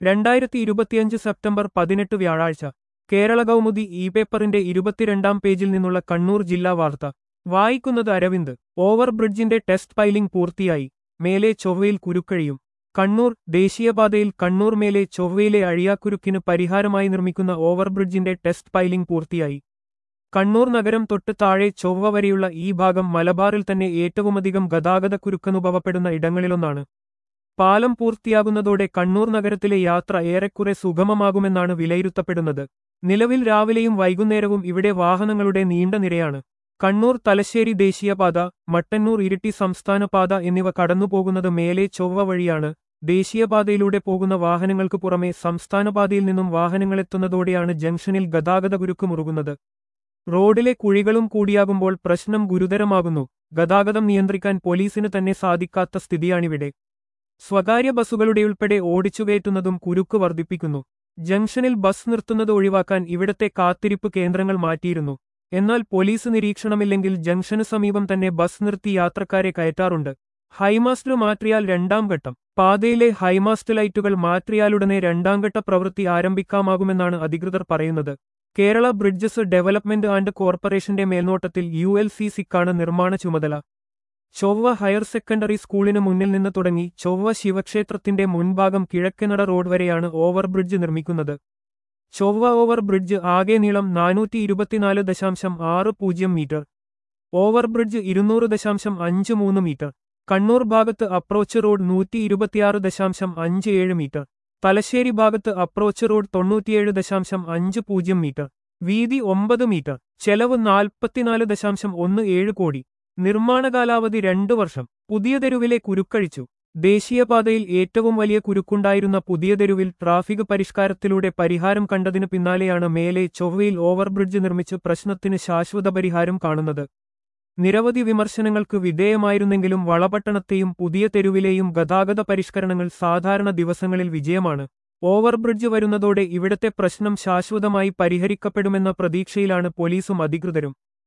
2025 September 18 വ്യാഴാഴ്ച Kerala Kaumudi E പേപ്പറിന്റെ 22-ാം പേജിൽ നിന്നുള്ള കണ്ണൂർ ജില്ലാ വാർത്ത വായിക്കുന്നത് അരവിന്ദ്. ഓവർ ബ്രിഡ്ജിന്റെ ടെസ്റ്റ് പൈലിംഗ് പൂർത്തിയായി. മേലെ ചൊവ്വയിൽ കുരുക്കഴിയും. കണ്ണൂർ ദേശീയപാതയിൽ കണ്ണൂർ മേലെ ചൊവ്വയിലെ അഴിയാക്കുരുക്കിന് പരിഹാരമായി നിർമ്മിക്കുന്ന ഓവർബ്രിഡ്ജിന്റെ ടെസ്റ്റ് പൈലിംഗ് പൂർത്തിയായി. കണ്ണൂർ നഗരം തൊട്ട് താഴെ ചൊവ്വ വരെയുള്ള ഈ ഭാഗം മലബാറിൽ തന്നെ ഏറ്റവുമധികം ഗതാഗതക്കുരുക്കനുഭവപ്പെടുന്ന ഇടങ്ങളിലൊന്നാണ്. പാലം പൂർത്തിയാകുന്നതോടെ കണ്ണൂർ നഗരത്തിലെ യാത്ര ഏറെക്കുറെ സുഗമമാകുമെന്നാണ് വിലയിരുത്തപ്പെടുന്നത്. നിലവിൽ രാവിലെയും വൈകുന്നേരവും ഇവിടെ വാഹനങ്ങളുടെ നീണ്ട നിരയാണ്. കണ്ണൂർ തലശ്ശേരി ദേശീയപാത, മട്ടന്നൂർ ഇരിട്ടി സംസ്ഥാന പാത എന്നിവ കടന്നുപോകുന്നത് മേലെ ചൊവ്വ വഴിയാണ്. ദേശീയപാതയിലൂടെ പോകുന്ന വാഹനങ്ങൾക്ക് പുറമെ സംസ്ഥാനപാതയിൽ നിന്നും വാഹനങ്ങളെത്തുന്നതോടെയാണ് ജംഗ്ഷനിൽ ഗതാഗതക്കുരുക്ക് മുറുകുന്നത്. റോഡിലെ കുഴികളും കൂടിയാകുമ്പോൾ പ്രശ്നം ഗുരുതരമാകുന്നു. ഗതാഗതം നിയന്ത്രിക്കാൻ പോലീസിന് തന്നെ സാധിക്കാത്ത സ്ഥിതിയാണിവിടെ. സ്വകാര്യ ബസ്സുകളുടെയുൾപ്പെടെ ഓടിച്ചുകയറ്റുന്നതും കുരുക്ക് വർദ്ധിപ്പിക്കുന്നു. ജംഗ്ഷനിൽ ബസ് നിർത്തുന്നത് ഒഴിവാക്കാൻ ഇവിടത്തെ കാത്തിരിപ്പ് കേന്ദ്രങ്ങൾ മാറ്റിയിരുന്നു. എന്നാൽ പോലീസ് നിരീക്ഷണമില്ലെങ്കിൽ ജംഗ്ഷന് സമീപം തന്നെ ബസ് നിർത്തി യാത്രക്കാരെ കയറ്റാറുണ്ട്. ഹൈമാസ്റ്റ് മാറ്റിയാൽ രണ്ടാം ഘട്ടം. പാതയിലെ ഹൈമാസ്റ്റ് ലൈറ്റുകൾ മാറ്റിയാലുടനെ രണ്ടാംഘട്ട പ്രവൃത്തി ആരംഭിക്കാമാകുമെന്നാണ് അധികൃതർ പറയുന്നത്. കേരള ബ്രിഡ്ജസ് ഡെവലപ്മെന്റ് ആൻഡ് കോർപ്പറേഷന്റെ മേൽനോട്ടത്തിൽ ULCCക്കാണ് നിർമ്മാണ ചുമതല. ചൊവ്വ ഹയർ സെക്കൻഡറി സ്കൂളിന് മുന്നിൽ നിന്ന് തുടങ്ങി ചൊവ്വ ശിവക്ഷേത്രത്തിന്റെ മുൻഭാഗം കിഴക്കനട റോഡ് വരെയാണ് ഓവർബ്രിഡ്ജ് നിർമ്മിക്കുന്നത്. ചൊവ്വ ഓവർ ബ്രിഡ്ജ് ആകെ നീളം 424.60 മീറ്റർ. Overbridge 200.53 metre. കണ്ണൂർ ഭാഗത്ത് അപ്രോച്ച് റോഡ് 126.57 മീറ്റർ. തലശ്ശേരി ഭാഗത്ത് അപ്രോച്ച് റോഡ് 97.50 മീറ്റർ. വീതി 9 മീറ്റർ. ചെലവ് 44.17 കോടി. നിർമ്മാണ കാലാവധി 2 വർഷം. പുതിയ തെരുവിലെ കുരുക്കഴിച്ചു. ദേശീയപാതയിൽ ഏറ്റവും വലിയ കുരുക്കുണ്ടായിരുന്ന പുതിയ തെരുവിൽ ട്രാഫിക് പരിഷ്കാരത്തിലൂടെ പരിഹാരം കണ്ടതിനു പിന്നാലെയാണ് മേലെ ചൊവ്വയിൽ ഓവർബ്രിഡ്ജ് നിർമ്മിച്ച് പ്രശ്നത്തിന് ശാശ്വത പരിഹാരം കാണുന്നത്. നിരവധി വിമർശനങ്ങൾക്ക് വിധേയമായിരുന്നെങ്കിലും വളപട്ടണത്തെയും പുതിയ തെരുവിലെയും ഗതാഗത പരിഷ്കരണങ്ങൾ സാധാരണ ദിവസങ്ങളിൽ വിജയമാണ്. ഓവർബ്രിഡ്ജ് വരുന്നതോടെ ഇവിടത്തെ പ്രശ്നം ശാശ്വതമായി പരിഹരിക്കപ്പെടുമെന്ന പ്രതീക്ഷയിലാണ് പോലീസും അധികൃതരും.